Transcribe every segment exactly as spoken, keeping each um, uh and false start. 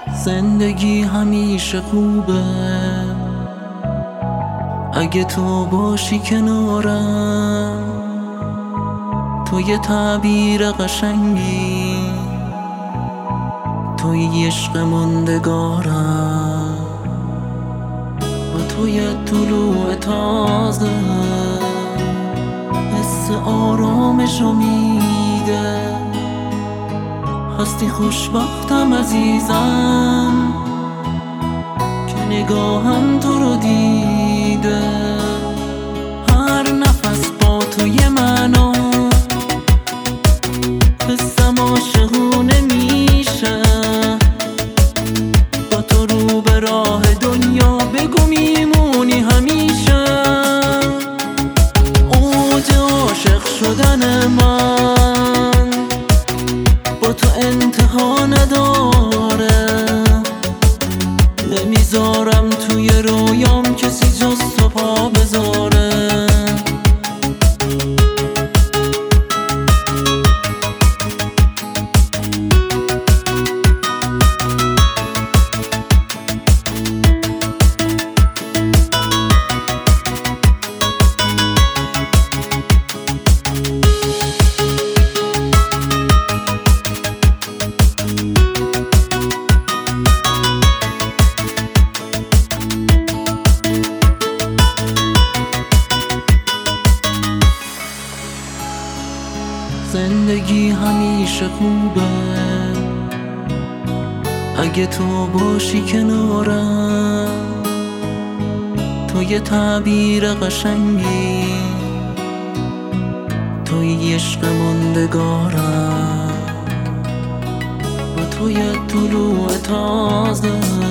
زندگی همیشه خوبه اگه تو باشی کنارم. تو یه تعبیر قشنگی، تو یه عشق موندگارم. با تو یه طلوع تازه حس آرامشو میده. هستی خوشبختم عزیزم که نگاهم تو رو دیده. هر نفس با تو یه معنا، حسم عاشقونه میشه. با تو رو به راه دنیا بگو میمونی همیشه. اوج عاشق شدن من با تو انتها نداره. نمیذارم توی رویام کسی جز تو پا بذاره. زندگی همیشه خوبه اگه تو باشی کنارم. تو یه تعبیر قشنگی، تو یه عشق موندگارم. با تو یه طلوع تازه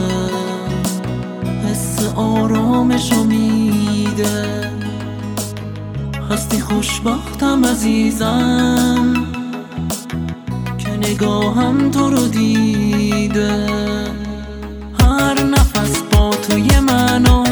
حس آرامشو میده. هستی خوشبختم عزیزم که نگاهم تو رو دیده. هر نفس با تو یه معنا،